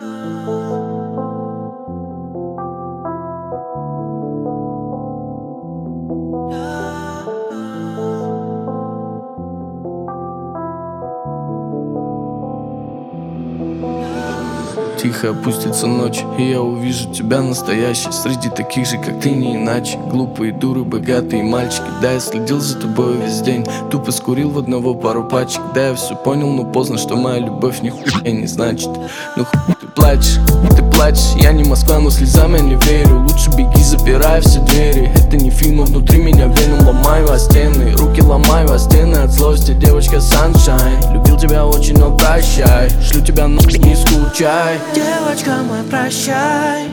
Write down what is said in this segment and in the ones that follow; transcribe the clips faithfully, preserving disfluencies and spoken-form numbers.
Тихо опустится ночь, и я увижу тебя настоящей среди таких же, как ты, не иначе. Глупые дуры, богатые мальчики. Да, я следил за тобой весь день, тупо скурил в одного пару пачек. Да, я все понял, но поздно, что моя любовь нихуя не значит. Ну хуй ты плачешь, ты плачешь. Я не Москва, но слезам я не верю. Лучше беги, запирай все двери. Это не фильм, но внутри меня веном. Ломаю о стены, руки ломаю о стены от злости. Девочка Sunshine, любил тебя очень, но прощай. Шлю тебя нахуй, не скучай. Девочка моя, прощай.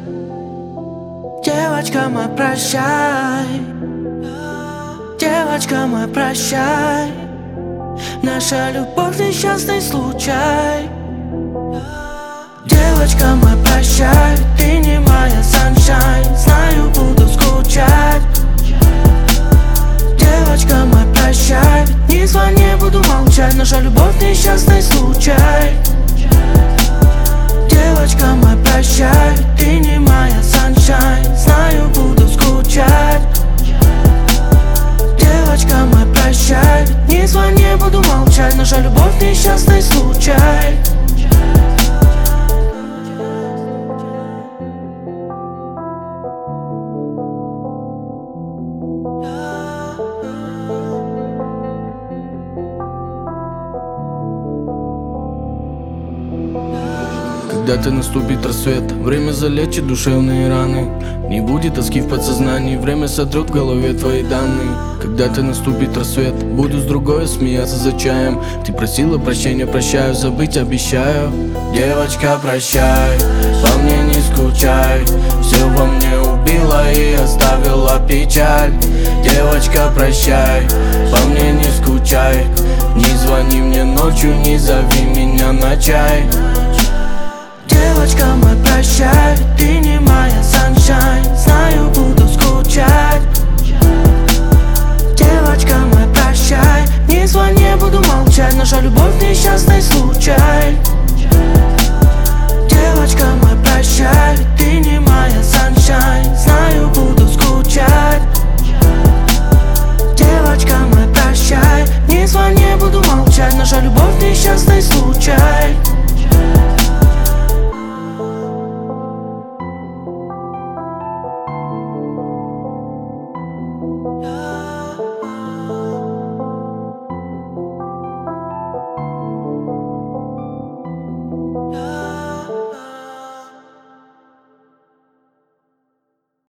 Девочка моя, прощай. Девочка моя, прощай. Наша любовь несчастный случай. Девочка моя, прощай. Ты не моя Sunshine, знаю, буду скучать. Девочка моя, прощай. Не звони, буду молчать. Наша любовь несчастный случай. Девочка моя, прощай. Ты не моя Sunshine, знаю, буду скучать. Девочка моя, прощай. Не звони, буду молчать. Наша любовь несчастный случай. Когда-то наступит рассвет, время залечит душевные раны. Не будет тоски в подсознании, время сотрет в голове твои данные. Когда-то наступит рассвет, буду с другой смеяться за чаем. Ты просила прощения, прощаю, забыть обещаю. Девочка, прощай, по мне не скучай. Все во мне убила и оставила печаль. Девочка, прощай, по мне не скучай. Не звони мне ночью, не зови меня на чай. Девочка моя, прощай. Ты не моя Sunshine, знаю, буду скучать. Девочка моя, прощай. Не звони, буду молчать. Наша любовь несчастный случай.